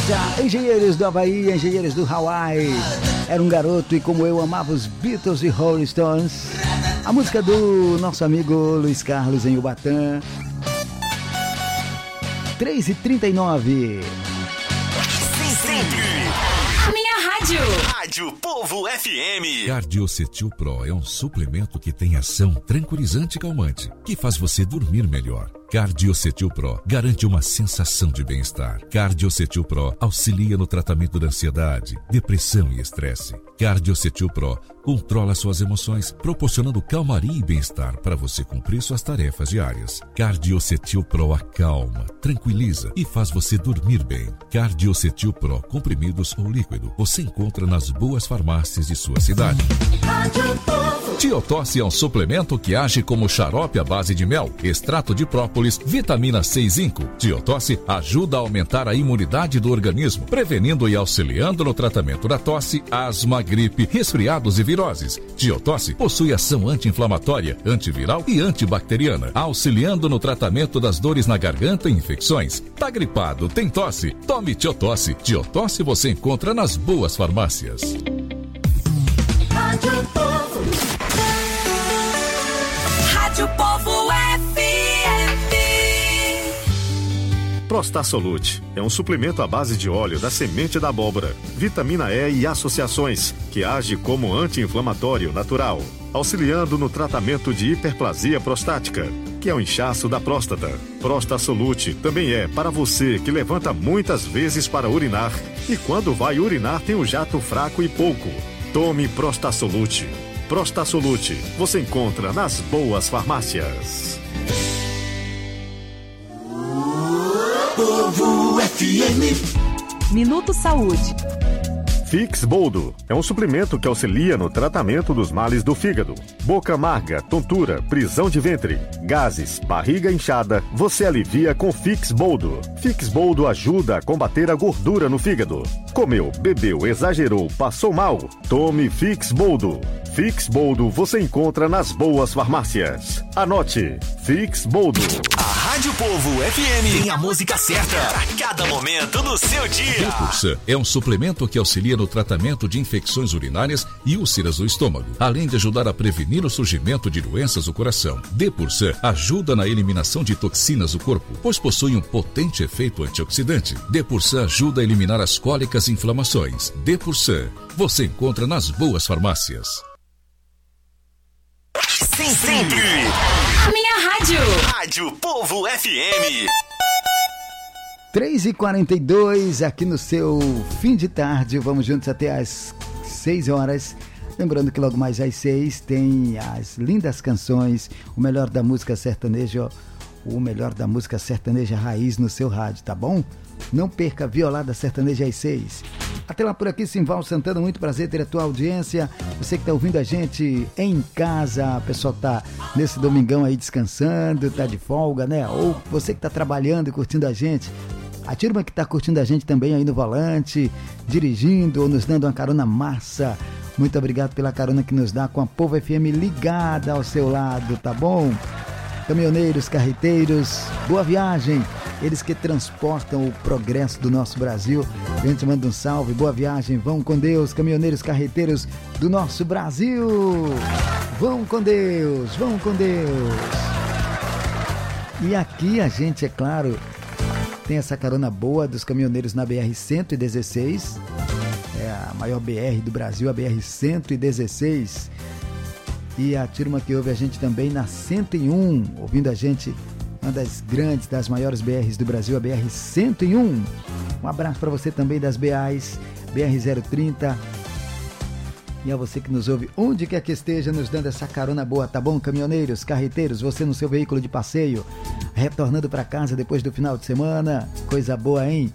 sequência, Engenheiros do Havaí, Engenheiros do Hawaii. Era um garoto e como eu amava os Beatles e Rolling Stones. A música do nosso amigo Luiz Carlos em Ubatã. 3h39. Sempre. A minha rádio. Rádio Povo FM. Cardiocetil Pro é um suplemento que tem ação tranquilizante e calmante, que faz você dormir melhor. Cardiocetil Pro garante uma sensação de bem-estar. Cardiocetil Pro auxilia no tratamento da ansiedade, depressão e estresse. Cardiocetil Pro controla suas emoções, proporcionando calmaria e bem-estar para você cumprir suas tarefas diárias. Cardiocetil Pro acalma, tranquiliza e faz você dormir bem. Cardiocetil Pro, comprimidos ou líquido, você encontra nas boas farmácias de sua cidade. Tiotosse é um suplemento que age como xarope à base de mel, extrato de própolis, vitamina C e zinco. Tiotosse ajuda a aumentar a imunidade do organismo, prevenindo e auxiliando no tratamento da tosse, asma, gripe, resfriados e viroses. Tiotosse possui ação anti-inflamatória, antiviral e antibacteriana, auxiliando no tratamento das dores na garganta e infecções. Tá gripado, tem tosse? Tome Tiotosse. Tiotosse você encontra nas boas farmácias. Rádio Povo. Rádio Povo FM. Prostasolute é um suplemento à base de óleo da semente da abóbora, vitamina E e associações, que age como anti-inflamatório natural, auxiliando no tratamento de hiperplasia prostática, que é o inchaço da próstata. Prostasolute também é para você que levanta muitas vezes para urinar e quando vai urinar tem um jato fraco e pouco. Tome Prostasolute. Prostasolute você encontra nas boas farmácias. Povo FM. Minuto Saúde. Fix Boldo é um suplemento que auxilia no tratamento dos males do fígado. Boca amarga, tontura, prisão de ventre, gases, barriga inchada, você alivia com Fix Boldo. Fix Boldo ajuda a combater a gordura no fígado. Comeu, bebeu, exagerou, passou mal? Tome Fix Boldo. Fix Boldo você encontra nas boas farmácias. Anote, Fix Boldo. A Rádio Povo FM tem a música certa para cada momento do seu dia. Depursan é um suplemento que auxilia no tratamento de infecções urinárias e úlceras do estômago, além de ajudar a prevenir o surgimento de doenças do coração. Depursan ajuda na eliminação de toxinas do corpo, pois possui um potente efeito antioxidante. Depursan ajuda a eliminar as cólicas e inflamações. Depursan você encontra nas boas farmácias. Sempre. A minha rádio. Rádio Povo FM. 3h42 aqui no seu fim de tarde. Vamos juntos até às 6 horas. Lembrando que logo mais às 6 tem as lindas canções, o melhor da música sertaneja, o melhor da música sertaneja raiz no seu rádio, tá bom? Não perca Violada Sertaneja às 6. Até lá por aqui, Simval Santana, muito prazer ter a tua audiência. Você que está ouvindo a gente em casa, o pessoal tá nesse domingão aí descansando, tá de folga, né? Ou você que tá trabalhando e curtindo a gente. A turma que tá curtindo a gente também aí no volante, dirigindo ou nos dando uma carona massa. Muito obrigado pela carona que nos dá com a Povo FM ligada ao seu lado, tá bom? Caminhoneiros, carreteiros, boa viagem. Eles que transportam o progresso do nosso Brasil. A gente manda um salve, boa viagem, vão com Deus, caminhoneiros, carreteiros do nosso Brasil. Vão com Deus, vão com Deus. E aqui a gente, é claro, tem essa carona boa dos caminhoneiros na BR-116. É a maior BR do Brasil, a BR-116. E a turma que ouve a gente também na 101, ouvindo a gente, uma das grandes, das maiores BRs do Brasil, a BR-101. Um abraço para você também das BAs, BR-030. E a você que nos ouve, onde quer que esteja, nos dando essa carona boa, tá bom? Caminhoneiros, carreteiros, você no seu veículo de passeio, retornando para casa depois do final de semana. Coisa boa, hein?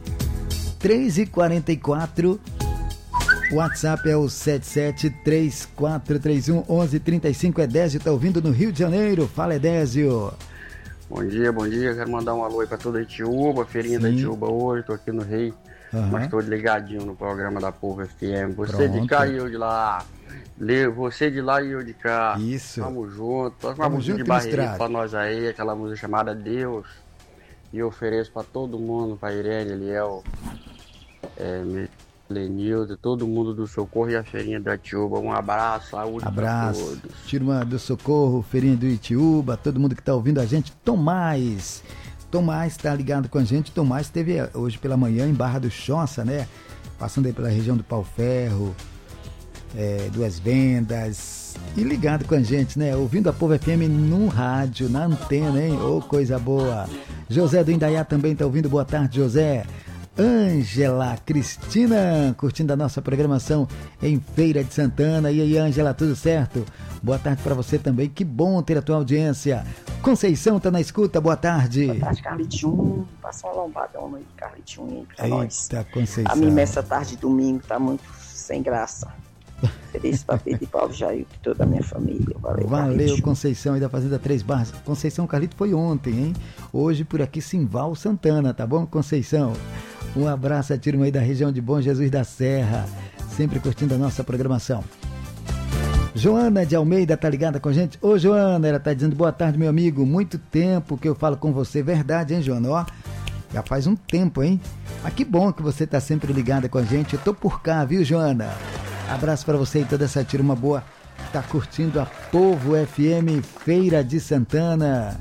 3h44. O WhatsApp é o 7734311135. Edésio tá ouvindo no Rio de Janeiro. Fala, Edésio. Bom dia. Quero mandar um alô aí pra toda a Itiúba, feirinha da Itiúba hoje. Tô aqui no Rio, mas tô ligadinho no programa da Povo FM. Você de cá e eu de lá. Você de lá e eu de cá. Isso. Tamo junto. Toca uma música de barreira pra nós aí, aquela música chamada Deus. E eu ofereço pra todo mundo, pra Irene, Eliel, Lenildo, todo mundo do Socorro e a Feirinha da Itiúba. Um abraço, saúde pra todos. Turma do Socorro, Feirinha do Itiúba, todo mundo que tá ouvindo a gente. Tomás tá ligado com a gente. Tomás esteve hoje pela manhã em Barra do Choça, né? Passando aí pela região do Pau Ferro, Duas Vendas, e ligado com a gente, né? Ouvindo a Povo FM no rádio, na antena, hein? Ô, coisa boa. José do Indaiá também tá ouvindo. Boa tarde, José. Ângela Cristina, curtindo a nossa programação em Feira de Santana. E aí, Ângela, tudo certo? Boa tarde para você também, que bom ter a tua audiência. Conceição tá na escuta, boa tarde. Boa tarde, Carlitinho. Passa um lombadão aí, Carlitinho, pra nós. Eita, Conceição. A mim, essa tarde de domingo, tá muito sem graça. Feliz pra Pedro e Paulo Jair e toda a minha família. Valeu, Conceição aí da Fazenda 3 Barras. Conceição, Carlito foi ontem, hein? Hoje por aqui, Simval Santana, tá bom, Conceição? Um abraço a turma aí da região de Bom Jesus da Serra, sempre curtindo a nossa programação. Joana de Almeida tá ligada com a gente. Ô, Joana, ela tá dizendo boa tarde, meu amigo. Muito tempo que eu falo com você. Verdade, hein, Joana? Ó, já faz um tempo, hein? Mas que bom que você tá sempre ligada com a gente. Eu tô por cá, viu, Joana? Abraço pra você e toda essa turma boa. Tá curtindo a Povo FM Feira de Santana.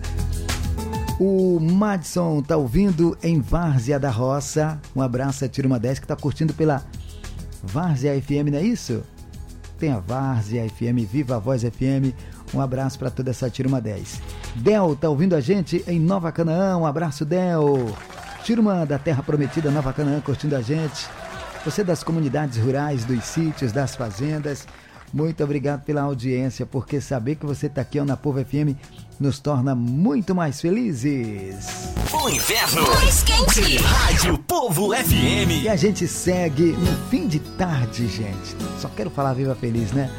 O Madison tá ouvindo em Várzea da Roça. Um abraço a turma 10 que tá curtindo pela Várzea FM, não é isso? Tem a Várzea FM, Viva a Voz FM. Um abraço para toda essa turma 10. Del tá ouvindo a gente em Nova Canaã. Um abraço, Del. Turma da Terra Prometida, Nova Canaã, curtindo a gente. Você das comunidades rurais, dos sítios, das fazendas, muito obrigado pela audiência, porque saber que você está aqui na Povo FM nos torna muito mais felizes. O inverno mais quente. Rádio Povo FM. E a gente segue no fim de tarde, gente. Só quero falar viva feliz, né?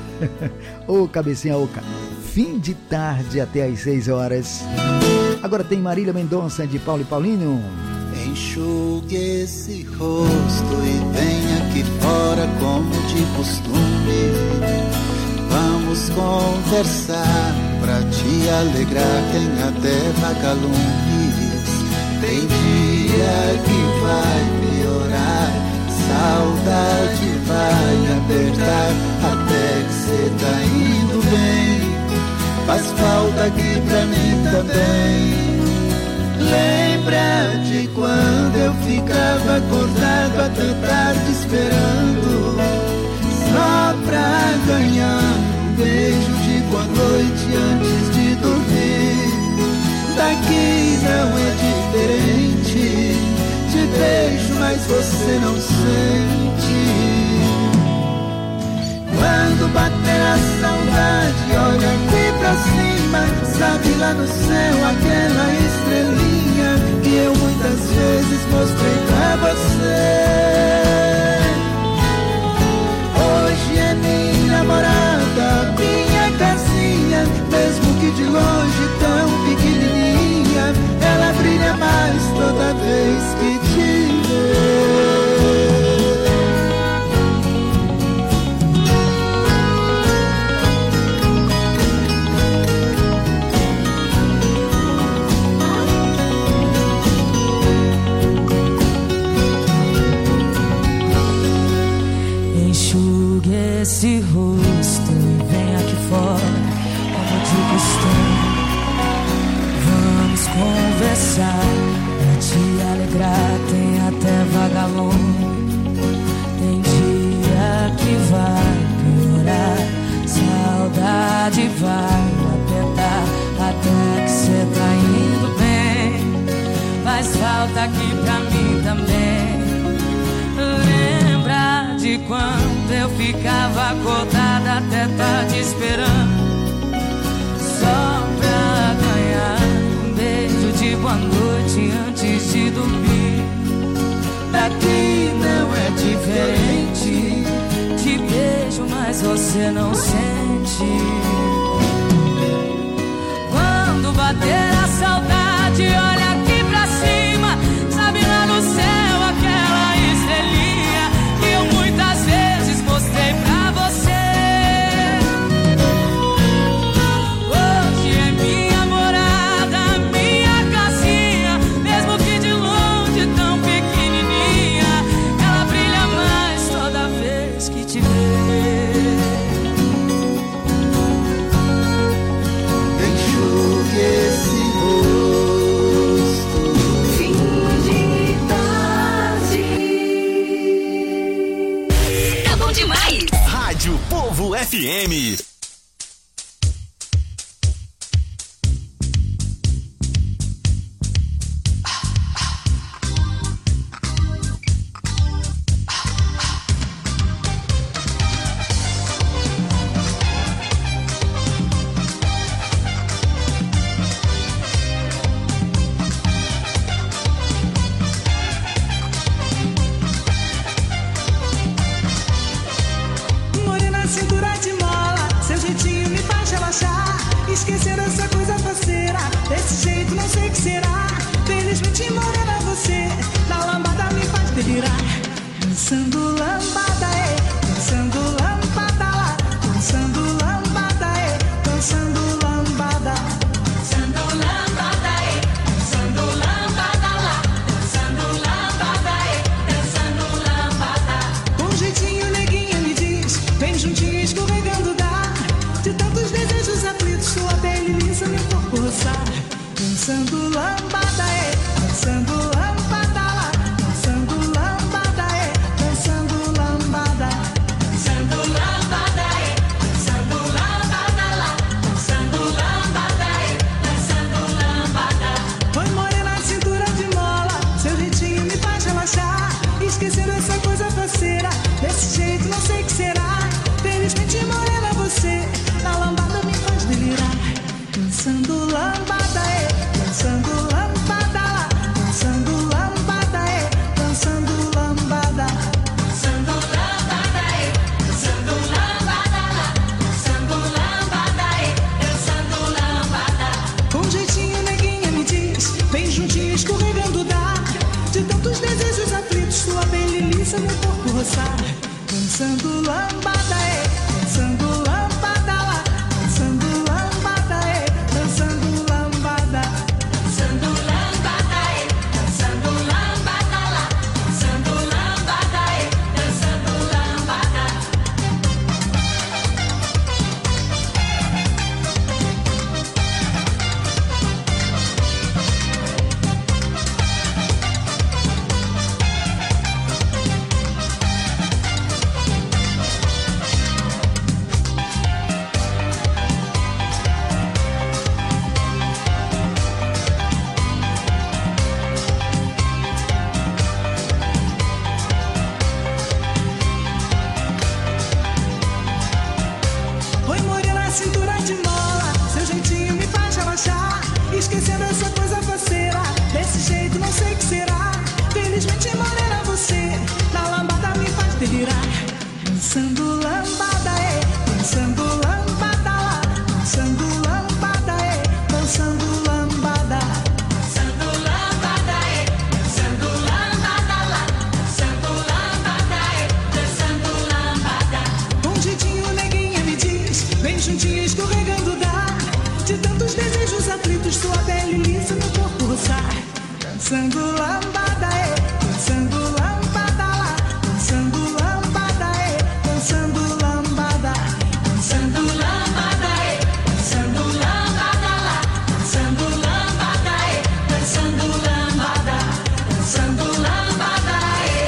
Ô, cabecinha oca. Fim de tarde até às 6 horas. Agora tem Marília Mendonça de Paulo e Paulinho. Enxugue esse rosto e venha aqui fora como de costume. Vamos conversar pra te alegrar, tem até vagalumes. Tem dia que vai piorar, saudade vai apertar, até que cê tá indo bem. Faz falta aqui pra mim também. Lembra de quando eu ficava acordado até tarde esperando, só pra ganhar um beijo de boa noite antes de dormir. Daqui não é diferente, te beijo mas você não sente. Quando bater a saudade, olha aqui pra cima, sabe lá no céu aquela estrelinha que eu muitas vezes mostrei pra você. Hoje é minha morada, minha casinha, mesmo que de longe tão pequenininha, ela brilha mais toda vez que te vê. Esse rosto e vem aqui fora, como de costume. Vamos conversar, pra te alegrar, tem até vagalume. Tem dia que vai piorar, saudade vai apertar, até que cê tá indo bem. Faz falta aqui pra mim também. Lembra de quando eu ficava acordada até tarde esperando, só pra ganhar um beijo de boa noite antes de dormir. Daqui não é diferente, te beijo mas você não sente. Quando bater a saudade, olha aqui pra cima, sabe lá no céu aquela estrelinha que eu muitas vezes mostrei pra você. Hoje é minha morada, minha casinha, mesmo que de longe tão pequenininha, FM. Esquecer essa coisa faceira, desse jeito não sei o que será. Felizmente morena você, na lambada me faz delirar. Dançando lambada, dançando lambada lá. Dançando lambada, dançando lambada. Dançando lambada, dançando lambada lá. Dançando lambada, dançando lambada. Com jeitinho neguinha me diz, vem juntinho escorregando dá. De tantos desejos aflitos, sua pele lisa, meu corpo roçar. Dançando lambada, dançando lambada lá. Dançando lambada, dançando lambada. Dançando lambada, dançando lambada lá. Dançando lambada, dançando lambada. Foi morena na cintura de mola, seu jeitinho me faz relaxar. Esquecer essa coisa faceira, desse jeito não sei o que será. Felizmente morena você, na lambada me faz delirar. Dançando lambada, dançando lambada lá. Dançando lambada, dançando lambada. Dançando lambada, dançando lambada lá. Dançando lambada, dançando lambada. Com jeitinho neguinha me diz, vem juntinho escorregando dá. De tantos desejos aflitos, sua pele lisa, meu corpo roçar. Dançando lambada, dançando lambada lá. Dançando lambada, dançando lambada. Dançando lambada, dançando lambada lá. Dançando lambada, dançando lambada. Oi, morena, cintura de mola, seu jeitinho me faz relaxar. Esquecendo essa coisa faceira, desse jeito não sei o que será. Felizmente morena você, na lambada me faz delirar. Dançando lambada, dançando lambada lá. Dançando lambada, dançando lambada. Dançando lambada, dançando lambada lá. Dançando lambada, dançando lambada. Com jeitinho neguinha me diz, vem juntinho escorregando dá. De tantos desejos aflitos, sua pele lisa, meu corpo roçar. Dançando lambada, dançando lambada lá. Dançando lambada, dançando lambada. Dançando lambada, dançando lambada lá. Dançando lambada, dançando lambada. Dançando lambada,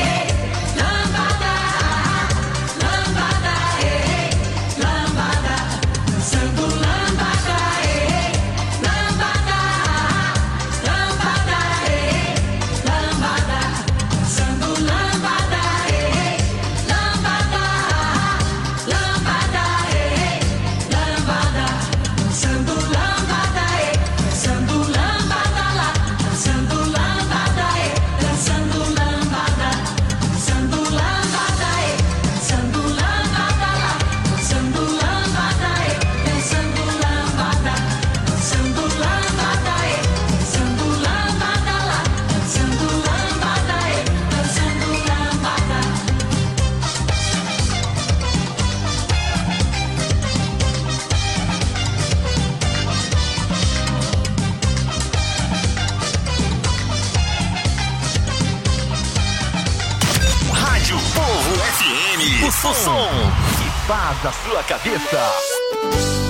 lambada, lambada, lambada. Dançando lambada, lambada, lambada, lambada. Dançando lambada, lambada, lambada, lambada. Dançando lambada, dançando lambada lá. Dançando lambada, dançando lambada. Dançando lambada, dançando lambada lá. Dançando lambada, dançando lambada. Dançando lambada, dançando lambada lá. Dançando lambada, dançando lambada. Rádio Povo FM. O som que faz a sua cabeça.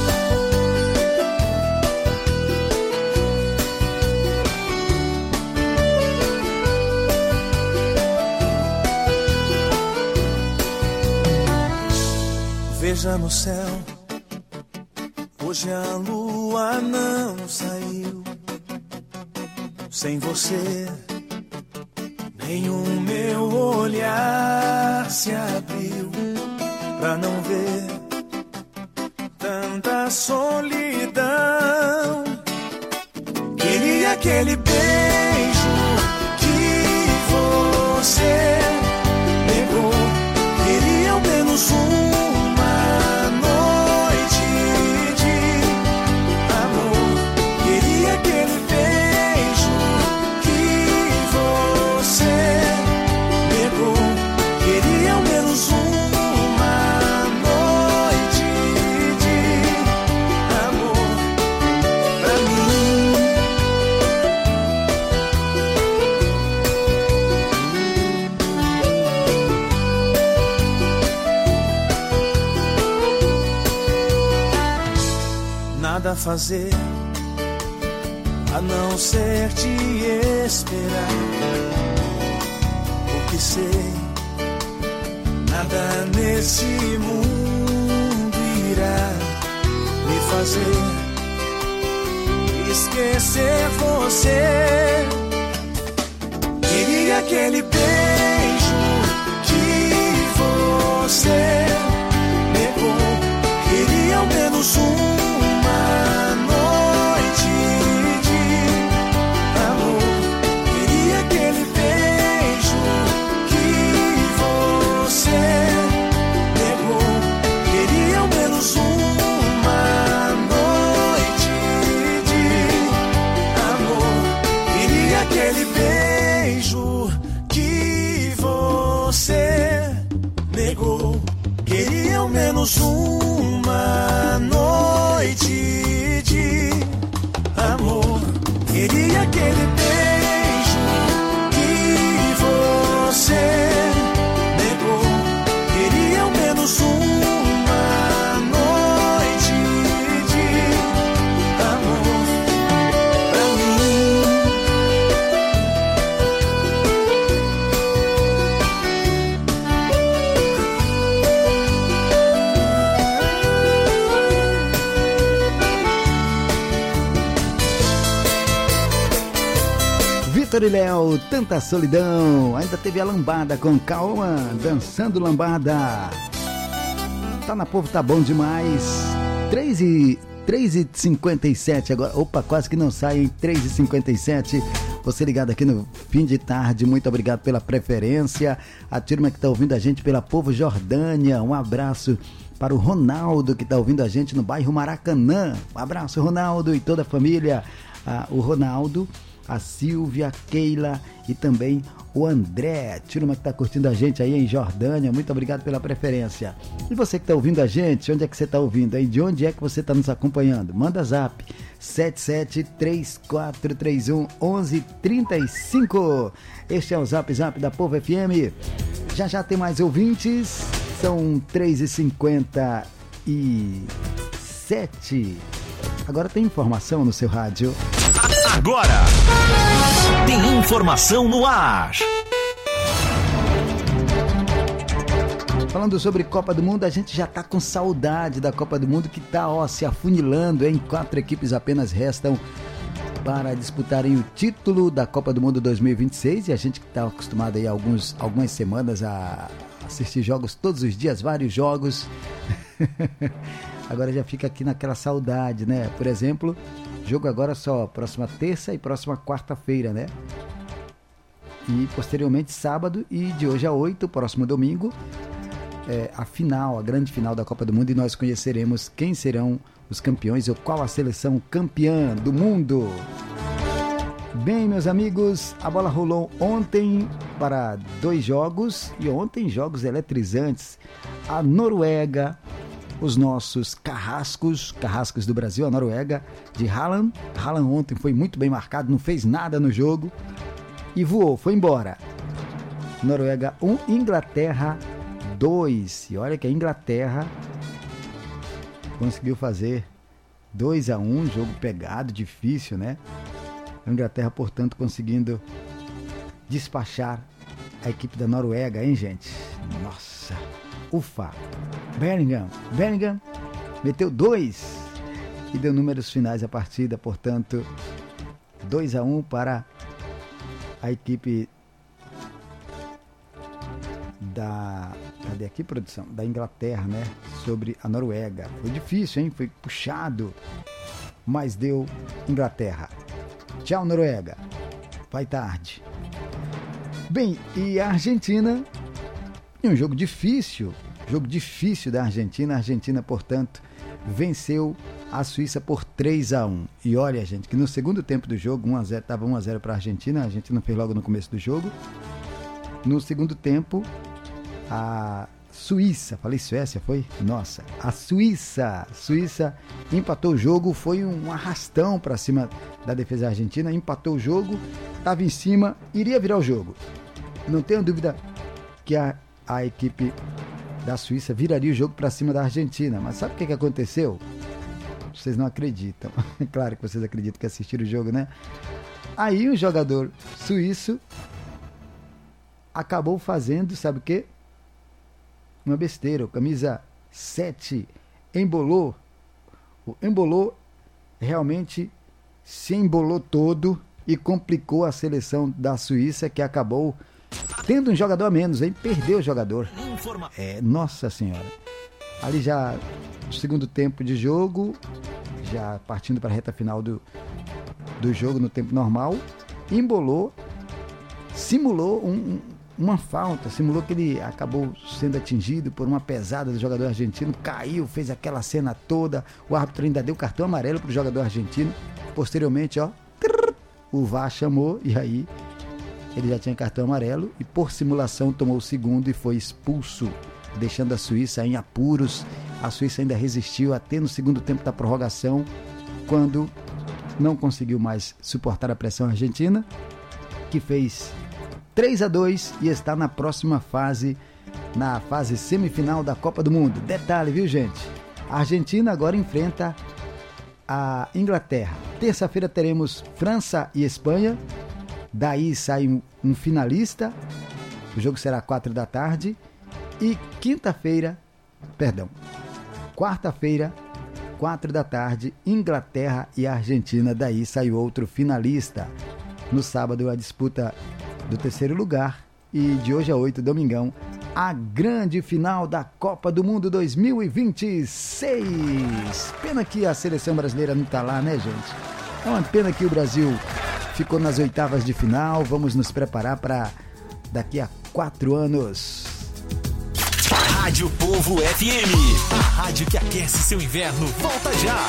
veja no céu, hoje a lua não saiu. Sem você, nem o meu olhar se abriu pra não ver tanta solidão. Queria aquele beijo que você negou. Queria ao menos uma noite de amor. Queria aquele beijo que você negou. Queria ao menos uma noite de amor pra mim. Nada a fazer a não ser te esperar, porque sei nada nesse mundo irá me fazer esquecer você. Queria aquele beijo que você negou. Queria ao menos uma noite de amor. Queria aquele beijo que você negou. Queria ao menos uma noite de amor. Queria aquele beijo que você negou. Queria ao menos uma noite de amor. Queria aquele beijo que você negou. Queria ao menos uma noite de amor pra mim. Vitor e Léo, tanta solidão. Ainda teve a lambada com Calma, dançando lambada. Tá na Povo, tá bom demais. 3h57 agora. Opa, quase que não sai, hein? 3h57. Você ligado aqui no Fim de Tarde, muito obrigado pela preferência. A turma que tá ouvindo a gente pela Povo Jordânia, um abraço para o Ronaldo que tá ouvindo a gente no bairro Maracanã. Um abraço, Ronaldo, e toda a família. O Ronaldo, a Silvia, a Keila e também o André, turma que está curtindo a gente aí em Jordânia, muito obrigado pela preferência. E você que está ouvindo a gente, onde é que você está ouvindo aí? De onde é que você está nos acompanhando? Manda zap 7734311135. Este é o Zap Zap da Povo FM. Já já tem mais ouvintes, são 3h57. Agora tem informação no seu rádio. Agora tem informação no ar. Falando sobre Copa do Mundo, a gente já tá com saudade da Copa do Mundo que tá se afunilando, hein? 4 equipes apenas restam para disputarem o título da Copa do Mundo 2026 e a gente que tá acostumado aí algumas semanas a assistir jogos todos os dias, vários jogos. Agora já fica aqui naquela saudade, né? Por exemplo, jogo agora só próxima terça e próxima quarta-feira, né? E posteriormente sábado e de hoje a 8, próximo domingo, a final, a grande final da Copa do Mundo, e nós conheceremos quem serão os campeões ou qual a seleção campeã do mundo. Bem, meus amigos, a bola rolou ontem para 2 jogos e ontem jogos eletrizantes. A Noruega, os nossos carrascos do Brasil, a Noruega de Haaland. Haaland ontem foi muito bem marcado, não fez nada no jogo e voou, foi embora. Noruega 1, Inglaterra 2. E olha que a Inglaterra conseguiu fazer 2-1, jogo pegado, difícil, né? A Inglaterra, portanto, conseguindo despachar a equipe da Noruega, hein, gente? Nossa, ufa. Bellingham meteu 2 e deu números finais à partida, portanto, 2-1 para a equipe cadê aqui, produção? Da Inglaterra, né? Sobre a Noruega. Foi difícil, hein? Foi puxado, mas deu Inglaterra. Tchau, Noruega. Vai tarde. Bem, e a Argentina, um jogo difícil da Argentina. A Argentina, portanto, venceu a Suíça por 3-1. E olha, gente, que no segundo tempo do jogo, 1-0, estava 1-0 para a Argentina fez logo no começo do jogo. No segundo tempo, a Suíça, falei Suécia, foi? Nossa, a Suíça empatou o jogo, foi um arrastão para cima da defesa argentina, empatou o jogo, estava em cima, iria virar o jogo. Não tenho dúvida que a equipe da Suíça viraria o jogo para cima da Argentina, mas sabe o que aconteceu? Vocês não acreditam, é claro que vocês acreditam que assistiram o jogo, né? Aí um jogador suíço acabou fazendo, sabe o quê? Uma besteira. O camisa 7 embolou, realmente se embolou todo e complicou a seleção da Suíça, que acabou tendo um jogador a menos, hein? Perdeu o jogador. Nossa senhora. Ali já no segundo tempo de jogo, já partindo para a reta final do jogo no tempo normal, embolou, simulou uma falta, simulou que ele acabou sendo atingido por uma pesada do jogador argentino, caiu, fez aquela cena toda, o árbitro ainda deu cartão amarelo para o jogador argentino, posteriormente, o VAR chamou e aí ele já tinha cartão amarelo e por simulação tomou o segundo e foi expulso, deixando a Suíça em apuros. A Suíça ainda resistiu até no segundo tempo da prorrogação, quando não conseguiu mais suportar a pressão argentina, que fez 3-2 e está na próxima fase, na fase semifinal da Copa do Mundo. Detalhe, viu, gente? A Argentina agora enfrenta a Inglaterra. Terça-feira teremos França e Espanha. Daí sai um finalista. O jogo será 4 da tarde. E quarta-feira, 4 da tarde, Inglaterra e Argentina. Daí sai outro finalista. No sábado, a disputa do terceiro lugar e de hoje a 8, domingão, a grande final da Copa do Mundo 2026. Pena que a seleção brasileira não tá lá, né, gente? É uma pena que o Brasil ficou nas oitavas de final. Vamos nos preparar para daqui a 4 anos. Rádio Povo FM, a rádio que aquece seu inverno, volta já!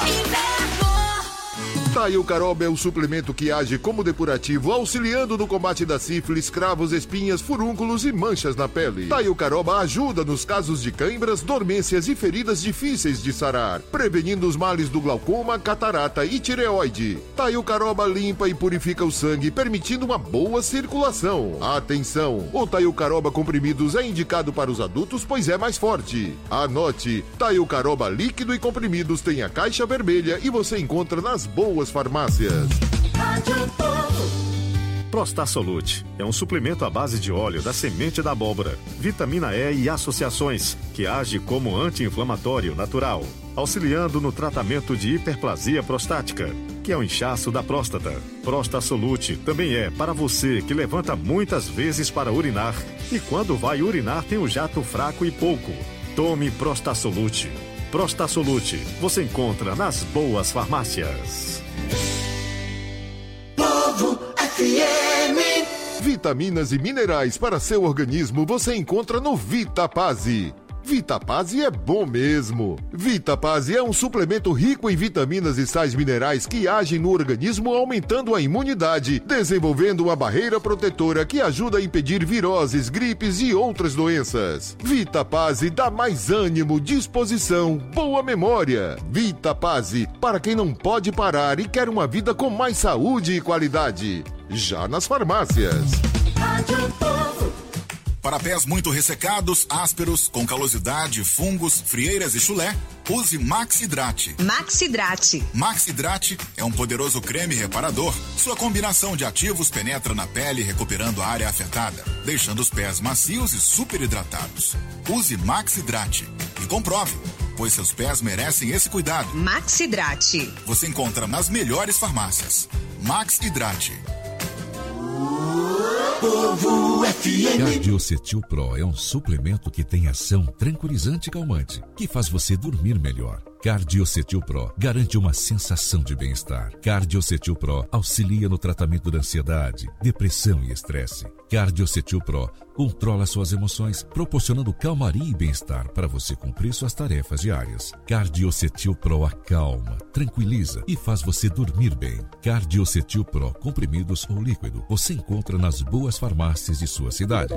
Taio Caroba é o suplemento que age como depurativo, auxiliando no combate da sífilis, cravos, espinhas, furúnculos e manchas na pele. Taio Caroba ajuda nos casos de cãibras, dormências e feridas difíceis de sarar, prevenindo os males do glaucoma, catarata e tireoide. Taio Caroba limpa e purifica o sangue, permitindo uma boa circulação. Atenção! O Taio Caroba comprimidos é indicado para os adultos, pois é mais forte. Anote! Taio Caroba líquido e comprimidos tem a caixa vermelha e você encontra nas boas farmácias. Prostasolute é um suplemento à base de óleo da semente da abóbora, vitamina E e associações, que age como anti-inflamatório natural, auxiliando no tratamento de hiperplasia prostática, que é o inchaço da próstata. Prostasolute também é para você que levanta muitas vezes para urinar e quando vai urinar tem o jato fraco e pouco. Tome Prostasolute. Prostasolute você encontra nas boas farmácias. Povo FM. Vitaminas e minerais para seu organismo você encontra no Vitapase. Vitapase é bom mesmo. Vitapase é um suplemento rico em vitaminas e sais minerais que agem no organismo aumentando a imunidade, desenvolvendo uma barreira protetora que ajuda a impedir viroses, gripes e outras doenças. Vitapase dá mais ânimo, disposição, boa memória. Vitapase, para quem não pode parar e quer uma vida com mais saúde e qualidade. Já nas farmácias. Para pés muito ressecados, ásperos, com calosidade, fungos, frieiras e chulé, use Maxidrate. Maxidrate. Maxidrate é um poderoso creme reparador. Sua combinação de ativos penetra na pele, recuperando a área afetada, deixando os pés macios e super hidratados. Use Maxidrate e comprove, pois seus pés merecem esse cuidado. Maxidrate. Você encontra nas melhores farmácias. Maxidrate. Povo FM. Cardiocetil Pro é um suplemento que tem ação tranquilizante e calmante, que faz você dormir melhor. Cardiocetil Pro garante uma sensação de bem-estar. Cardiocetil Pro auxilia no tratamento da ansiedade, depressão e estresse. Cardiocetil Pro controla suas emoções, proporcionando calmaria e bem-estar para você cumprir suas tarefas diárias. Cardiocetil Pro acalma, tranquiliza e faz você dormir bem. Cardiocetil Pro, comprimidos ou líquido, você encontra nas boas farmácias de sua cidade.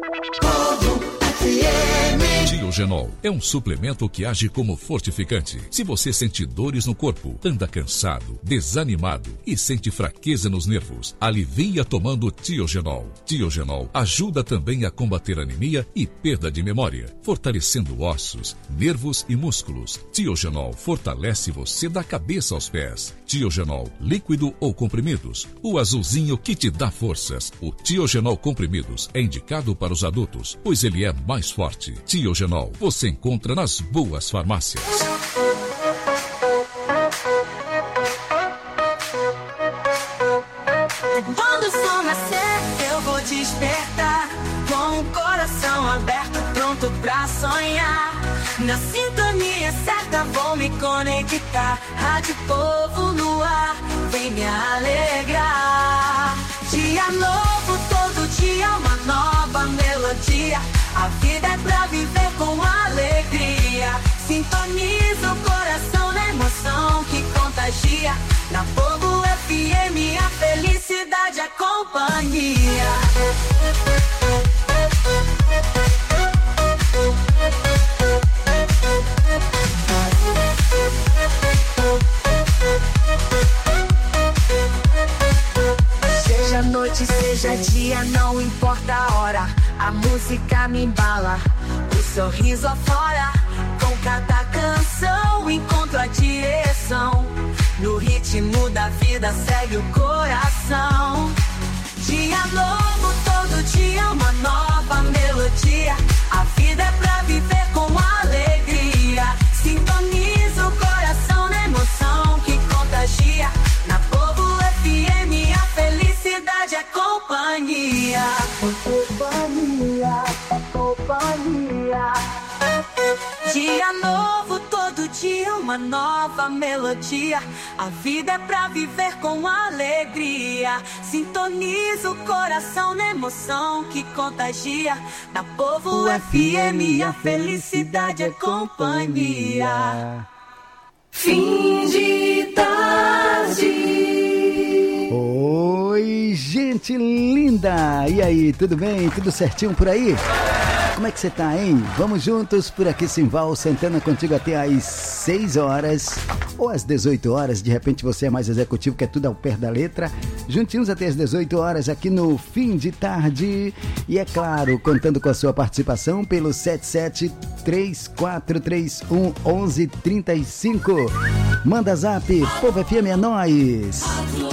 Tiogenol é um suplemento que age como fortificante. Se você sente dores no corpo, anda cansado, desanimado e sente fraqueza nos nervos, alivia tomando Tiogenol. Tiogenol ajuda também a combater anemia e perda de memória, fortalecendo ossos, nervos e músculos. Tiogenol fortalece você da cabeça aos pés. Tiogenol, líquido ou comprimidos, o azulzinho que te dá forças. O Tiogenol comprimidos é indicado para os adultos, pois ele é mais forte. Tiogenol, você encontra nas boas farmácias. Quando o sol nascer, eu vou despertar com o coração aberto, pronto pra sonhar. Na sintonia certa vou me conectar. Rádio Povo no ar, vem me alegrar. Dia novo, todo dia uma nova melodia. A vida é pra viver com alegria. Sintoniza o coração na emoção que contagia. Na Povo FM a felicidade é companhia. Seja noite, seja dia, não importa a hora. A música me embala, o sorriso afora. Com cada canção encontro a direção. No ritmo da vida segue o coração. Dia novo, todo dia uma nova melodia. A vida é pra viver com alegria. Sintoniza o coração na emoção que contagia. Na Povo FM a felicidade é companhia. Companhia, companhia. Dia novo, todo dia uma nova melodia. A vida é pra viver com alegria. Sintoniza o coração na emoção que contagia. Na Povo FM a felicidade é companhia. Fim de tarde. Oi, gente linda! E aí, tudo bem? Tudo certinho por aí? Como é que você tá, hein? Vamos juntos por aqui, Simval Santana, contigo até às 6 horas ou às 18 horas. De repente você é mais executivo, que é tudo ao pé da letra. Juntinhos até às 18 horas aqui no Fim de Tarde. E é claro, contando com a sua participação pelo 7734311135. Manda zap, Povo FM é nóis!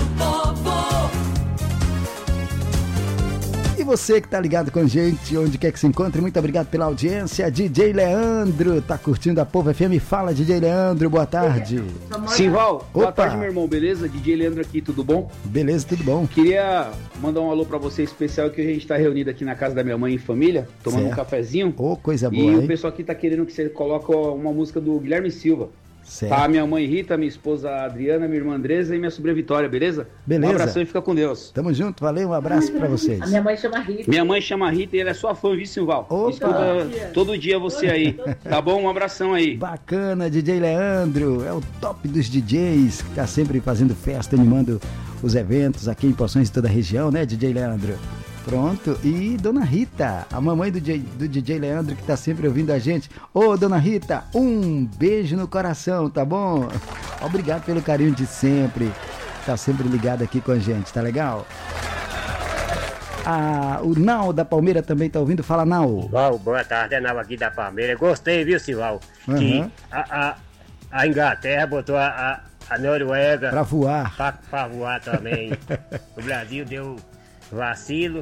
E você que tá ligado com a gente, onde quer que se encontre, muito obrigado pela audiência. DJ Leandro, tá curtindo a Povo FM? Fala, DJ Leandro, boa tarde. Simval, boa tarde, meu irmão, beleza? DJ Leandro aqui, tudo bom? Beleza, tudo bom. Queria mandar um alô pra você especial, que a gente tá reunido aqui na casa da minha mãe em família, tomando um cafezinho. Ô, coisa boa, E hein? o pessoal aqui tá querendo que você coloque uma música do Guilherme Silva. Certo. Tá, minha mãe Rita, minha esposa Adriana, minha irmã Andresa e minha sobrinha Vitória, beleza? Beleza. Um abração e fica com Deus. Tamo junto, valeu, um abraço pra vocês. A minha mãe chama Rita. Minha mãe chama Rita e ela é sua fã, viu, Silval? Opa. Escuta todo dia você aí, tá bom? Um abração aí. Bacana, DJ Leandro, é o top dos DJs, que tá sempre fazendo festa, animando os eventos aqui em Poções e toda a região, né, DJ Leandro? Pronto, e Dona Rita, a mamãe do DJ Leandro, que tá sempre ouvindo a gente. Ô, Dona Rita, um beijo no coração, tá bom? Obrigado pelo carinho de sempre, tá sempre ligado aqui com a gente, tá legal? O Nau da Palmeira também tá ouvindo. Fala, Nau. Sival, boa tarde, é Nau aqui da Palmeira. Gostei, viu, Sival? Que a Inglaterra botou a Noruega pra voar. Pra voar também. O Brasil deu vacilo.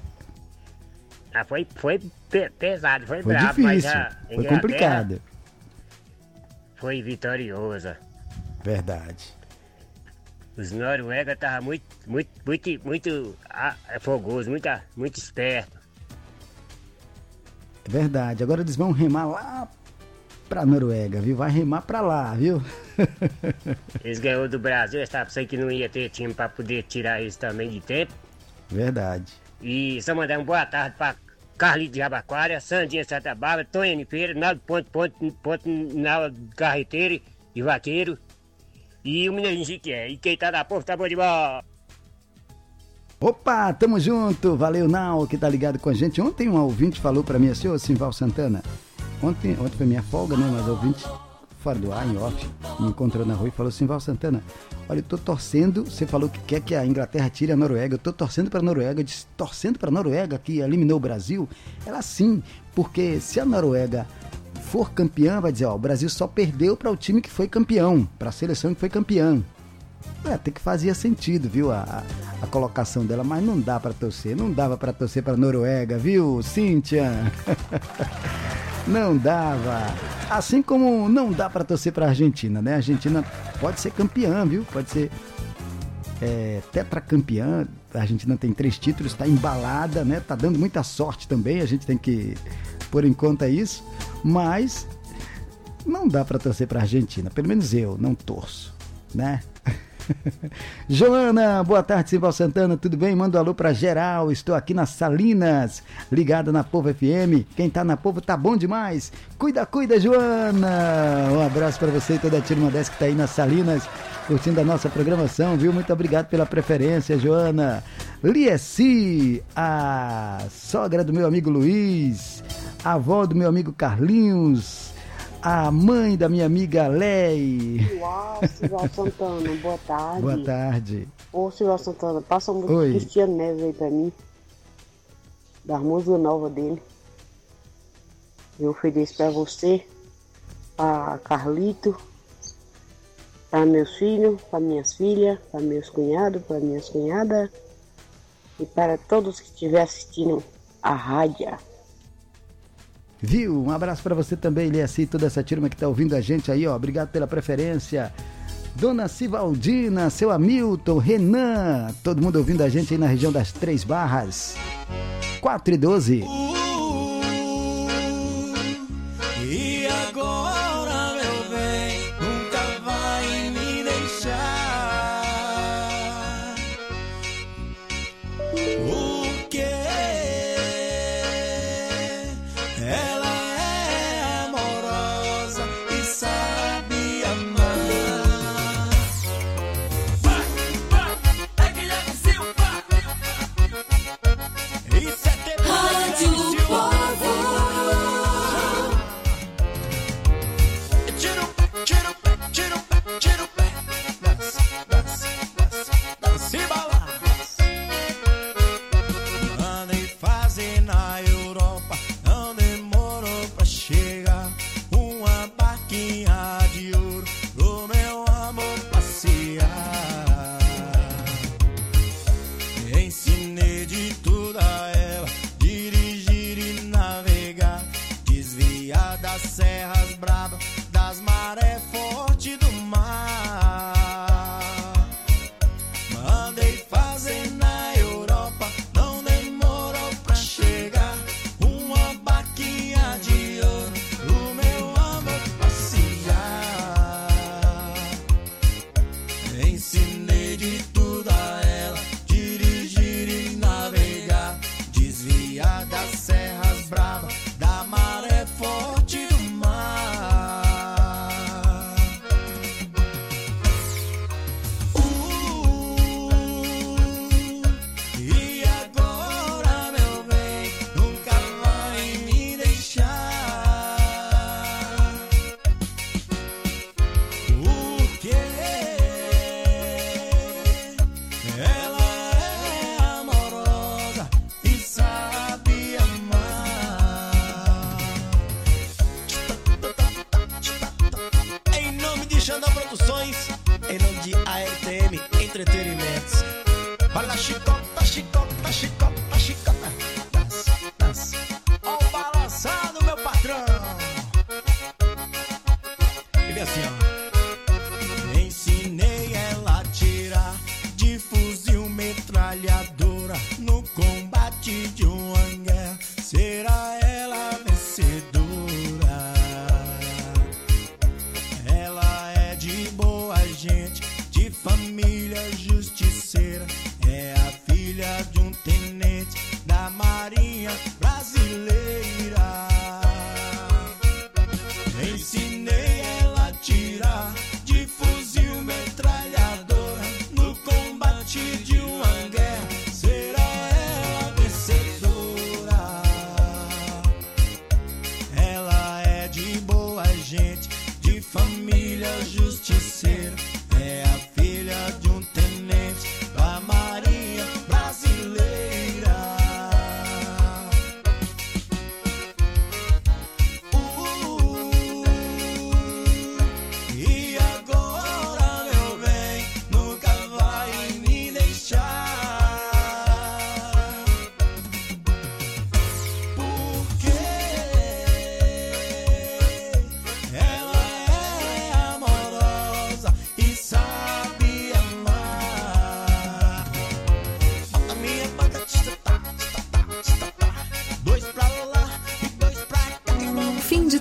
Foi pesado, foi bravo, difícil, mas foi complicado. Foi vitoriosa. Verdade. Os noruegas estavam muito fogosos, muito espertos. É verdade. Agora eles vão remar lá pra Noruega, viu? Vai remar pra lá, viu? Eles ganhou do Brasil, eu estava pensando que não ia ter time pra poder tirar eles também de tempo. Verdade. E só mandar uma boa tarde pra Carlito de Jabaquara, Sandinha Santa Bárbara, Tonha Feira, Naldo Ponto, Naldo Carreteiro e Vaqueiro. E o Mineirinho que é. E quem tá da porra tá bom de bola. Opa, tamo junto. Valeu, Nau, que tá ligado com a gente. Ontem um ouvinte falou pra mim assim, ô Simval Santana. Ontem foi minha folga, né? Mas o ouvinte fora do ar, em off, me encontrou na rua e falou: Simval Santana, olha, eu tô torcendo, você falou que quer que a Inglaterra tire a Noruega, eu tô torcendo pra Noruega. Eu disse, torcendo pra Noruega, que eliminou o Brasil? Ela sim, porque se a Noruega for campeã, vai dizer, ó, o Brasil só perdeu para o time que foi campeão, para a seleção que foi campeã. Até que fazia sentido, viu, a colocação dela, mas não dá para torcer, não dava para torcer para a Noruega, viu, Cíntia? Não dava. Assim como não dá para torcer para a Argentina, né? A Argentina pode ser campeã, viu? Pode ser tetracampeã. A Argentina tem 3 títulos, está embalada, né? Tá dando muita sorte também, a gente tem que pôr em conta isso, mas não dá para torcer para a Argentina, pelo menos eu não torço, né? Joana, boa tarde, Simval Santana, tudo bem? Manda um alô pra geral, estou aqui nas Salinas, ligada na Povo FM, quem tá na Povo tá bom demais, cuida, Joana, um abraço pra você e toda a turma dessa que tá aí nas Salinas, curtindo a nossa programação, viu? Muito obrigado pela preferência, Joana. Lieci, a sogra do meu amigo Luiz, a avó do meu amigo Carlinhos, a mãe da minha amiga Lei. Uau, Simval Santana, boa tarde. Boa tarde. Ô, Simval Santana, passa um música Cristiano Neves aí pra mim, da música nova dele. Eu ofereço pra você, pra Carlito, para meus filhos, para minhas filhas, para meus cunhados, para minhas cunhadas e para todos que estiverem assistindo a rádio. Viu? Um abraço para você também, Lieci, toda essa turma que tá ouvindo a gente aí, ó. Obrigado pela preferência. Dona Civaldina, seu Hamilton, Renan, todo mundo ouvindo a gente aí na região das 3 Barras. 4:12. E agora, meu bem, nunca vai me deixar. Porque ela é amorosa e sabe amar. Isso é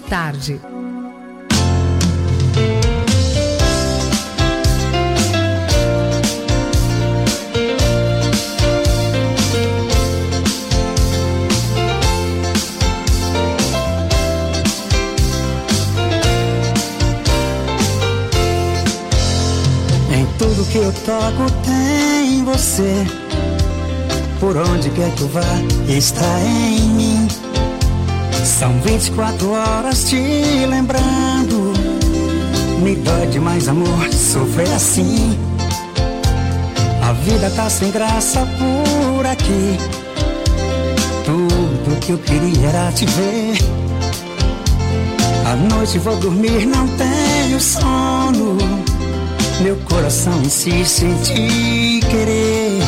tarde. Tudo que eu toco tem você. Por onde quer que eu vá, está em mim. São 24 horas te lembrando. Me dói demais, amor, sofrer assim. A vida tá sem graça por aqui. Tudo que eu queria era te ver. À noite vou dormir, não tenho sono. Meu coração insiste em te querer.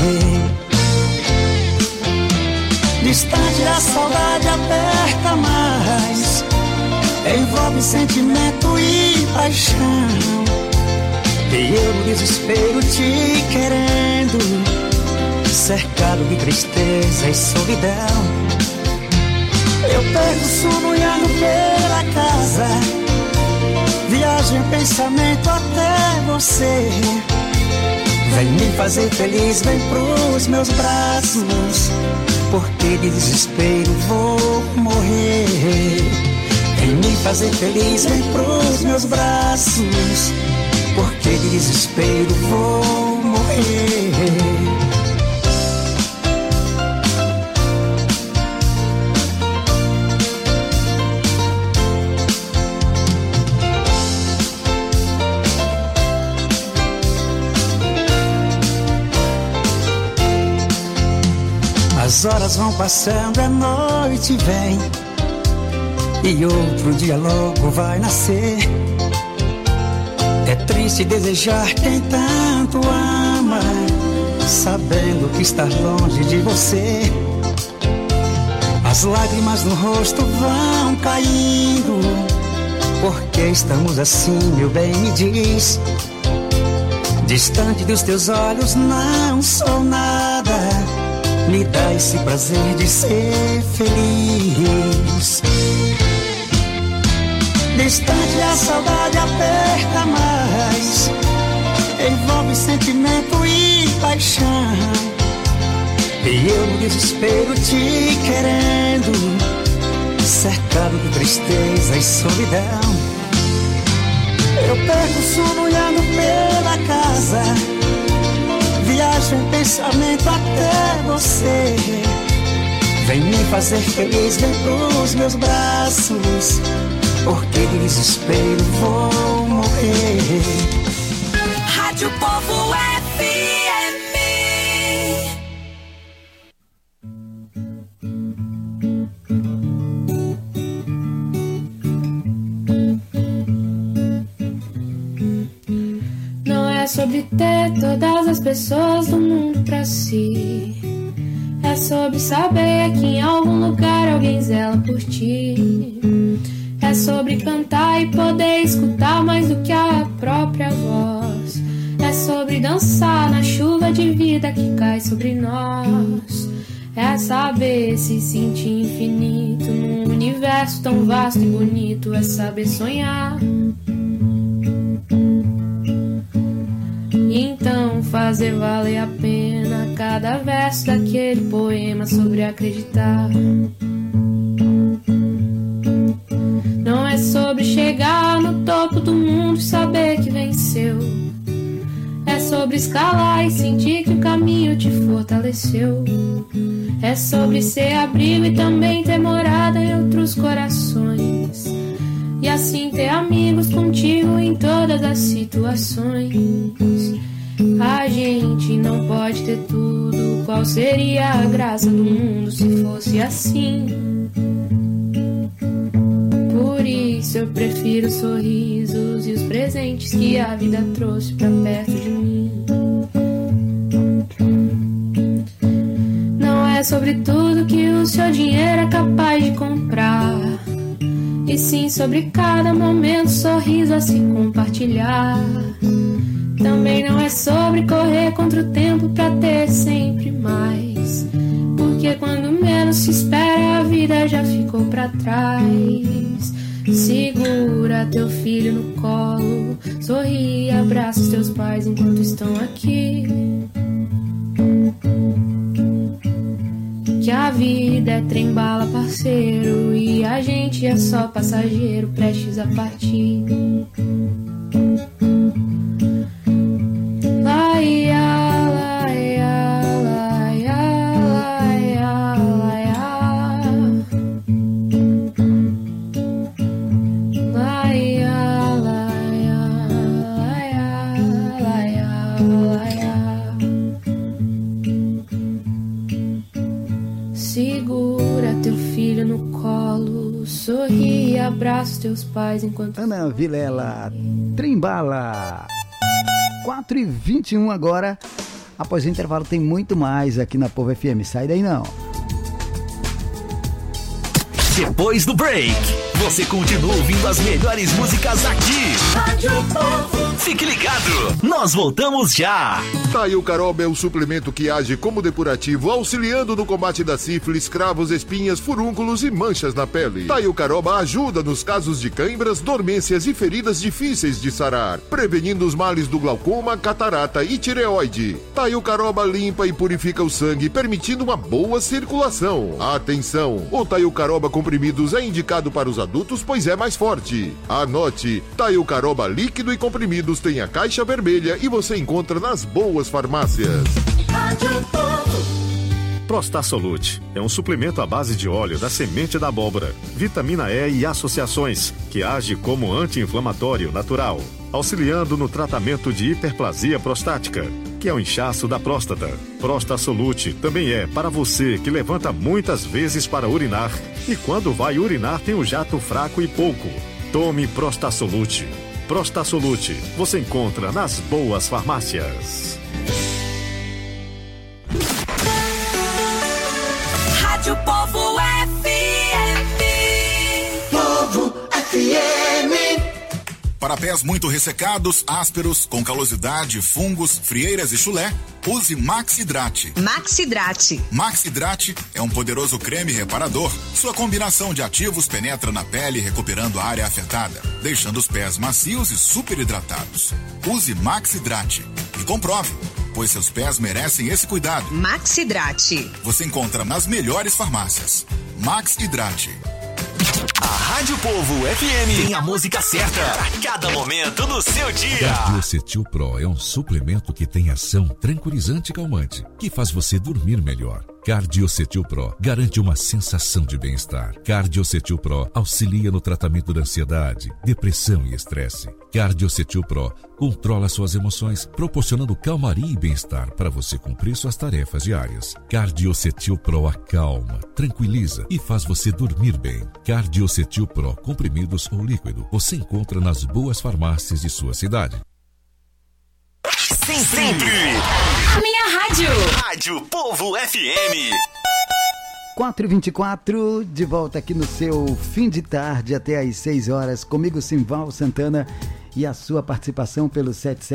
Distante a saudade aperta mais. Envolve sentimento e paixão. E eu no desespero te querendo, cercado de tristeza e solidão. Eu perco o sono olhando pela casa. Viajo em pensamento até você. Vem me fazer feliz, vem pros meus braços, porque de desespero vou morrer. Vem me fazer feliz, vem pros meus braços, porque de desespero vou morrer. As horas vão passando, a noite vem, e outro dia logo vai nascer. É triste desejar quem tanto ama, sabendo que está longe de você. As lágrimas no rosto vão caindo. Por que estamos assim, meu bem, me diz? Distante dos teus olhos não sou nada. Me dá esse prazer de ser feliz. Distante a saudade aperta mais. Envolve sentimento e paixão. E eu no desespero te querendo, cercado de tristeza e solidão. Eu perco o sono olhando pela casa. Viajo em pensamento até você. Vem me fazer feliz, vem pros meus braços, porque de desespero vou morrer. Rádio Povo FM. Não é sobre ter todas as pessoas do mundo pra si. É sobre saber que em algum lugar alguém zela por ti. É sobre cantar e poder escutar mais do que a própria voz. É sobre dançar na chuva de vida que cai sobre nós. É saber se sentir infinito num universo tão vasto e bonito. É saber sonhar. Então fazer valer a pena cada verso daquele poema sobre acreditar. Não é sobre chegar no topo do mundo e saber que venceu. É sobre escalar e sentir que o caminho te fortaleceu. É sobre ser abrigo e também ter morada em outros corações. E assim ter amigos contigo em todas as situações. A gente não pode ter tudo. Qual seria a graça do mundo se fosse assim? Por isso eu prefiro os sorrisos e os presentes que a vida trouxe pra perto de mim. Não é sobre tudo que o seu dinheiro é capaz de comprar, e sim sobre cada momento, sorriso a se compartilhar. Também não é sobre correr contra o tempo pra ter sempre mais, porque quando menos se espera a vida já ficou pra trás. Segura teu filho no colo, sorri e abraça os teus pais enquanto estão aqui. Que a vida é trem-bala, parceiro, e a gente é só passageiro prestes a partir. Segura teu filho no colo, sorri e abraça os teus pais enquanto... Ana Vilela, Trembala. 4h21 agora. Após o intervalo tem muito mais aqui na Povo FM. Sai daí não. Depois do break, você continua ouvindo as melhores músicas aqui. Rádio Povo. Fique ligado, nós voltamos já. Taio Caroba é o suplemento que age como depurativo, auxiliando no combate da sífilis, cravos, espinhas, furúnculos e manchas na pele. Taio Caroba ajuda nos casos de cãibras, dormências e feridas difíceis de sarar, prevenindo os males do glaucoma, catarata e tireoide. Taio Caroba limpa e purifica o sangue, permitindo uma boa circulação. Atenção, o Taio Caroba comprimidos é indicado para os adultos, pois é mais forte. Anote, Taio Caroba líquido e comprimidos tem a caixa vermelha e você encontra nas boas farmácias. Prostasolute é um suplemento à base de óleo da semente da abóbora, vitamina E e associações, que age como anti-inflamatório natural, auxiliando no tratamento de hiperplasia prostática, que é o inchaço da próstata. Prostasolute também é para você que levanta muitas vezes para urinar e quando vai urinar tem um jato fraco e pouco. Tome Prostasolute. Prostasolute você encontra nas boas farmácias. Rádio Povo FM. Povo FM. Para pés muito ressecados, ásperos, com calosidade, fungos, frieiras e chulé, use Maxidrate. Maxidrate. Maxidrate é um poderoso creme reparador. Sua combinação de ativos penetra na pele, recuperando a área afetada, deixando os pés macios e super hidratados. Use Maxidrate e comprove, pois seus pés merecem esse cuidado. Maxidrate. Você encontra nas melhores farmácias. Maxidrate. A Rádio Povo FM tem a música certa para cada momento do seu dia. Cardiocetil Pro é um suplemento que tem ação tranquilizante e calmante, que faz você dormir melhor. Cardiocetil Pro garante uma sensação de bem-estar. Cardiocetil Pro auxilia no tratamento da ansiedade, depressão e estresse. Cardiocetil Pro controla suas emoções, proporcionando calmaria e bem-estar para você cumprir suas tarefas diárias. Cardiocetil Pro acalma, tranquiliza e faz você dormir bem. Cardiocetil Pro, comprimidos ou líquido, você encontra nas boas farmácias de sua cidade. Sempre a minha rádio. Rádio Povo FM. 4h24, de volta aqui no seu fim de tarde até às 6 horas, comigo Simval Santana e a sua participação pelo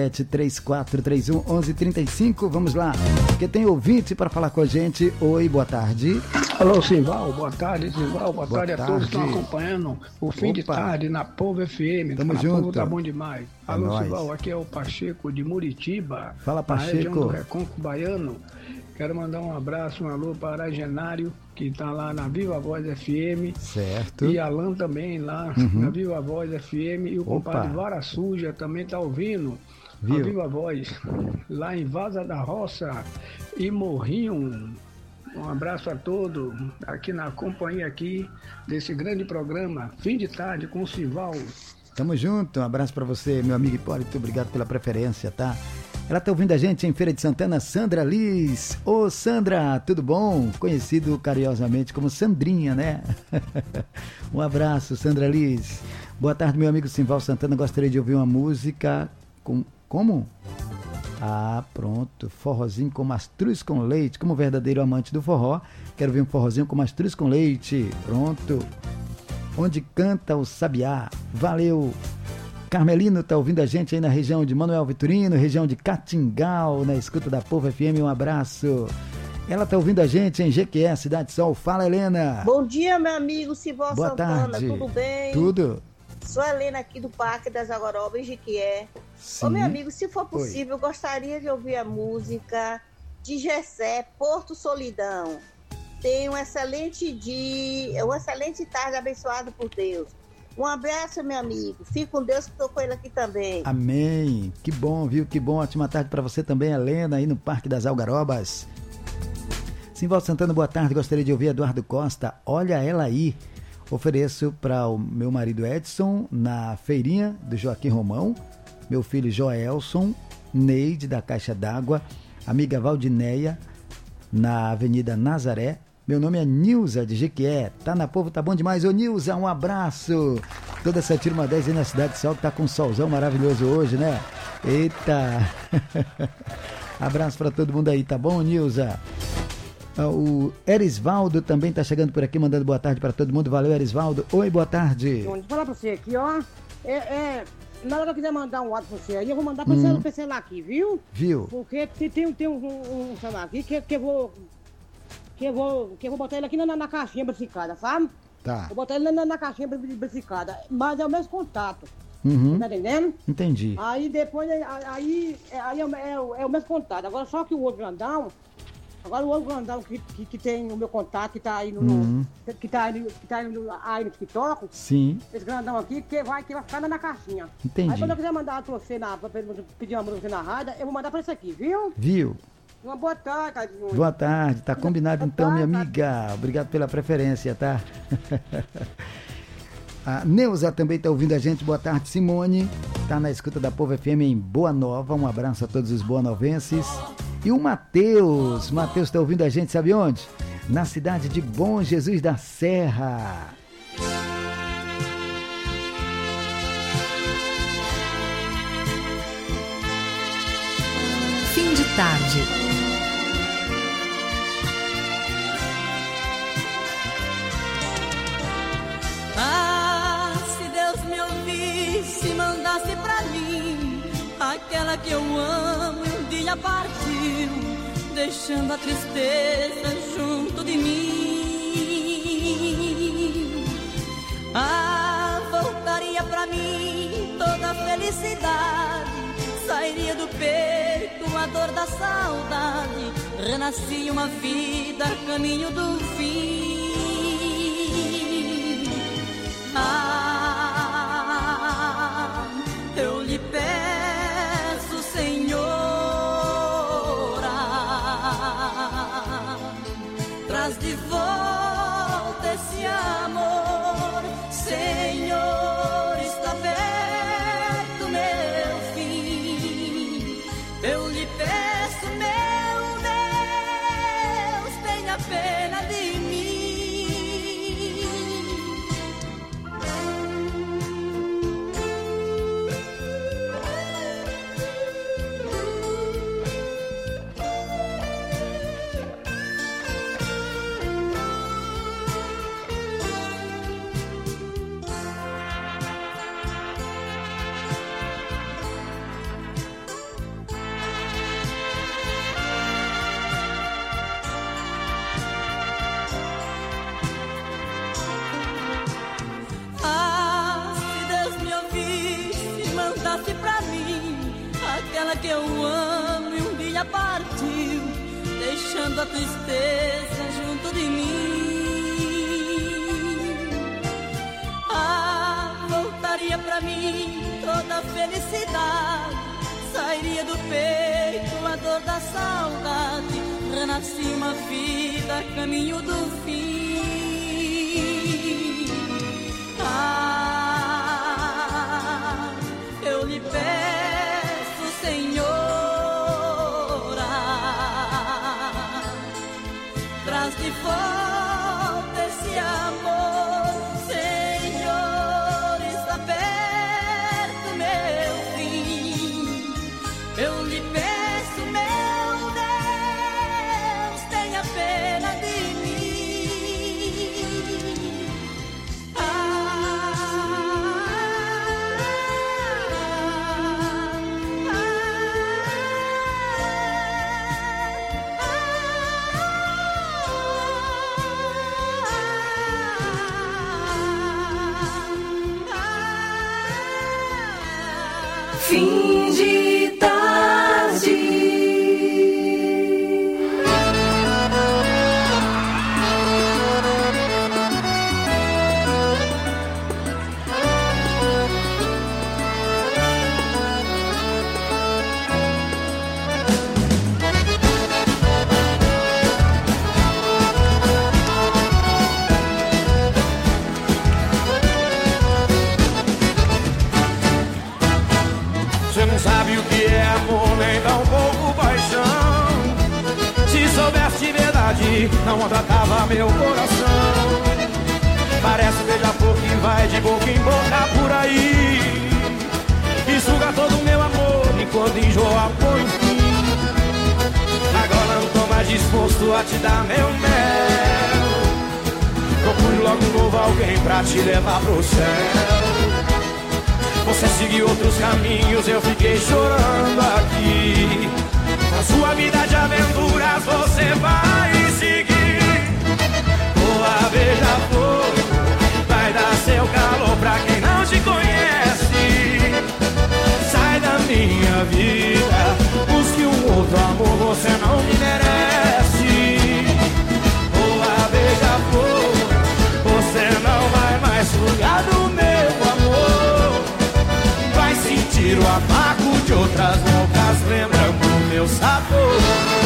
7734311135. Vamos lá, porque tem ouvinte para falar com a gente. Oi, boa tarde. Alô, Simval, boa tarde, Simval, boa tarde a todos que estão acompanhando o fim de tarde na Povo FM. Tamo junto. Povo tá bom demais. Alô, nóis. Simval, aqui é o Pacheco de Muritiba. Fala, Pacheco. Na região do Recôncavo Baiano. Quero mandar um abraço, um alô para Genário, que está lá na Viva Voz FM. Certo. E Alan também lá na Viva Voz FM. E o compadre Vara Suja também está ouvindo. Viu? A Viva Voz, lá em Vaza da Roça e Morrinho. Um abraço a todos aqui na companhia aqui desse grande programa Fim de Tarde com o Simval. Tamo junto, um abraço pra você, meu amigo Hipólito, obrigado pela preferência, tá? Ela tá ouvindo a gente em Feira de Santana, Sandra Liz. Ô Sandra, tudo bom? Conhecido carinhosamente como Sandrinha, né? Um abraço, Sandra Liz. Boa tarde, meu amigo Simval Santana, gostaria de ouvir uma música com... Como? Ah, pronto, forrozinho com mastruz com leite, como verdadeiro amante do forró, quero ver um forrozinho com mastruz com leite, pronto. Onde canta o sabiá, valeu. Carmelino tá ouvindo a gente aí na região de Manuel Vitorino, região de Catingal, na escuta da Povo FM, um abraço. Ela tá ouvindo a gente em Jequié, Cidade Sol. Fala, Helena. Bom dia, meu amigo Civó Boa Santana. Tarde. Tudo bem? Tudo. Sou a Helena aqui do Parque das Agorobas, em Jequié. Sim. Ô, meu amigo, se for possível, eu gostaria de ouvir a música de Gessé, Porto Solidão. Tenha um excelente dia, uma excelente tarde abençoado por Deus. Um abraço, meu amigo. Fique com Deus, que estou com ele aqui também. Amém. Que bom, viu? Que bom. Ótima tarde para você também, Helena, aí no Parque das Algarobas. Simvaldo Santana, boa tarde. Gostaria de ouvir Eduardo Costa. Olha ela aí. Ofereço para o meu marido Edson, na feirinha do Joaquim Romão, meu filho Joelson, Neide, da Caixa d'Água, amiga Valdineia, na Avenida Nazaré. Meu nome é Nilza, de Jequié. Tá na Povo, tá bom demais. Ô, Nilza, um abraço. Toda essa turma 10 aí na Cidade Sol, que tá com um solzão maravilhoso hoje, né? Eita. Abraço pra todo mundo aí, tá bom, Nilza? O Erisvaldo também tá chegando por aqui, mandando boa tarde pra todo mundo. Valeu, Erisvaldo. Oi, boa tarde. Deixa eu falar pra você aqui, ó. Na hora que eu quiser mandar um WhatsApp pra você aí, eu vou mandar pra você no celular aqui, viu? Viu? Porque tem um celular aqui que eu vou botar ele aqui na caixinha versificada, sabe? Tá. Vou botar ele na caixinha versificada, mas é o mesmo contato. Uhum. Tá entendendo? Entendi. Aí depois, aí é o mesmo contato. Agora só que o outro grandão, que tem o meu contato, que tá aí que tá aí no TikTok. Sim. Esse grandão aqui, que vai ficar na caixinha. Entendi. Aí quando eu quiser mandar pra você, pedir uma música na rádio, eu vou mandar pra esse aqui, viu? Viu? Uma boa tarde, Cadinho. Boa tarde, tá combinado então, minha amiga. Obrigado pela preferência, tá? A Neuza também tá ouvindo a gente. Boa tarde, Simone. Tá na escuta da Povo FM em Boa Nova. Um abraço a todos os boanovenses. E o Matheus tá ouvindo a gente, sabe onde? Na cidade de Bom Jesus da Serra. Fim de tarde. Ah, se Deus me ouvisse, mandasse pra mim aquela que eu amo e um dia partiu, deixando a tristeza junto de mim. Ah, voltaria pra mim toda a felicidade, sairia do peito a dor da saudade, renascia uma vida caminho do fim. Ah, eu lhe peço, Senhora, traz de volta esse amor, Senhor, está perto meu fim. Eu lhe peço, meu Deus, tenha pena de mim. Aquela que eu amo e um dia partiu, deixando a tristeza junto de mim. Ah, voltaria pra mim toda a felicidade, sairia do peito a dor da saudade, renascia uma vida caminho do fim. Ah, eu lhe peço, Senhora, traz de volta esse amor, Senhor, está perto meu fim. Eu lhe peço, meu Deus, tenha pena de mim. Fim de tarde. Você não sabe o que é amor, nem tão pouco paixão. Se soubesse de verdade, não maltratava meu coração. Parece beija-flor que vai de boca em boca por aí e suga todo o meu amor, enquanto enjoa põe o fim. Agora não tô mais disposto a te dar meu mel. Procure logo um novo alguém pra te levar pro céu. Você seguiu outros caminhos, eu fiquei chorando aqui. Na sua vida de aventuras você vai seguir. Boa beija-flor, vai dar seu calor pra quem não te conhece. Sai da minha vida, busque um outro amor, você não me merece. Boa beija-flor, você não vai mais sugar do meu amor. Sentir o amargo de outras bocas, lembrando o meu sabor.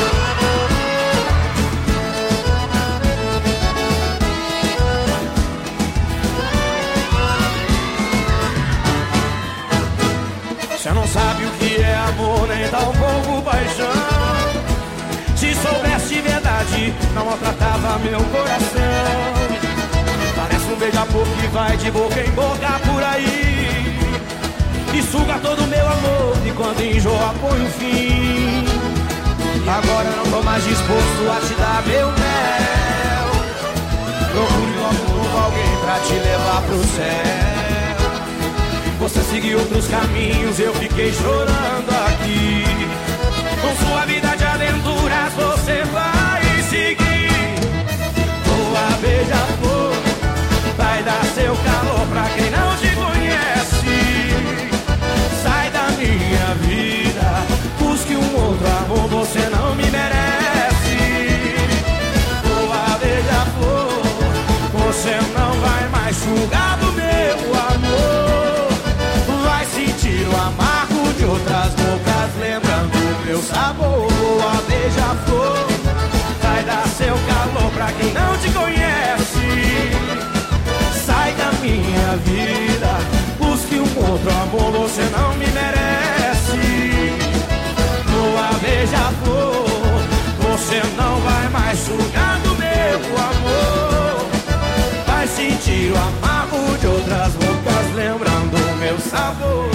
Você não sabe o que é amor, nem tão pouco paixão. Se soubesse de verdade, não maltratava meu coração. Parece um beija-flor que vai de boca em boca por aí e suga todo o meu amor, e quando enjoa põe o fim. Agora não tô mais disposto a te dar meu mel. Procure logo novo alguém pra te levar pro céu. Você seguiu outros caminhos, eu fiquei chorando aqui. Com sua vida de aventuras você vai seguir. Boa beija-flor, vai dar seu calor pra quem não te conhece. Sai da minha vida, busque um outro amor, você não me merece. Boa beija-flor, você não vai mais sugar do meu amor. Vai sentir o amargo de outras bocas, lembrando o meu sabor. Boa beija-flor, vai dar seu calor pra quem não te conhece. Sai da minha vida, busque um outro amor, você não me merece. Boa beija-flor, você não vai mais sugar do meu amor. Vai sentir o amargo de outras bocas, lembrando o meu sabor.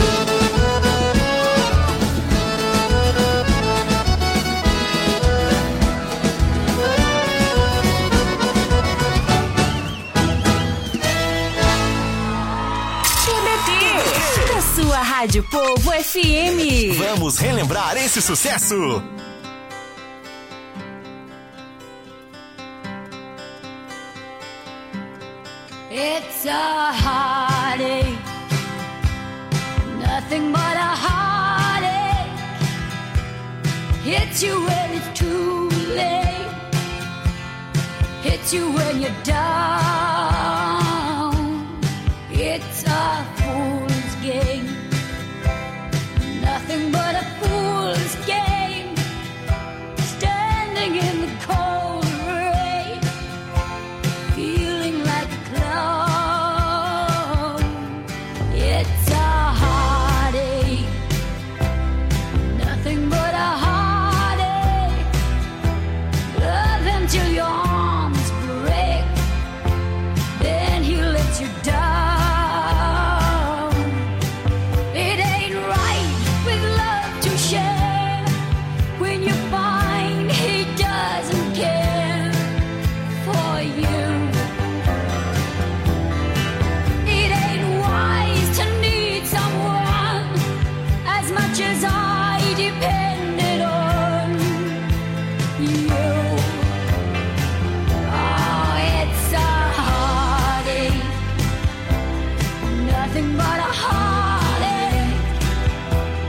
Sua Rádio Povo FM. Vamos relembrar esse sucesso. It's a heartache, nothing but a heartache. Hits you when it's too late, hits you when you're down. It's a fool's game, nothing but a fool's game. Standing in the cold rain, feeling like a clown. It's a heartache, nothing but a heartache. Love him till your arms break, then he lets you down. Nothing but a heartache.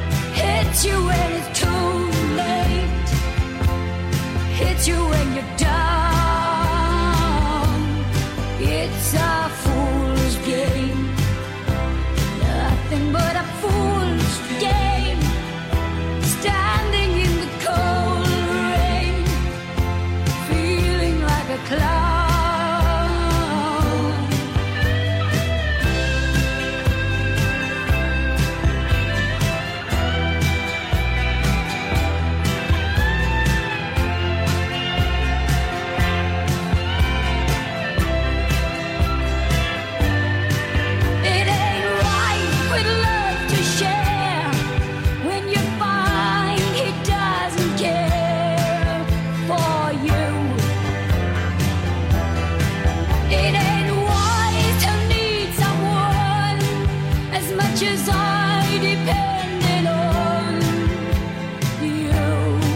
as I depended on you.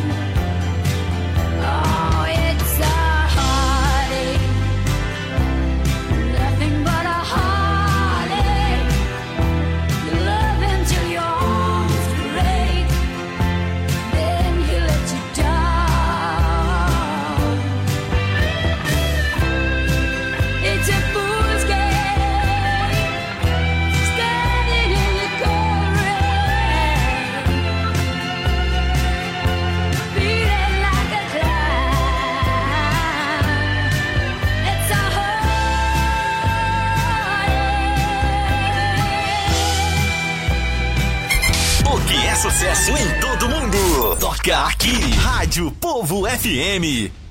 Oh, it's a heartache, nothing but a heartache. You love him till your arms break, then he lets you down. It's a fool's game, standing in the cold rain, feeling like a clown. It's a O que é sucesso em todo mundo. Toca aqui. Rádio Povo FM.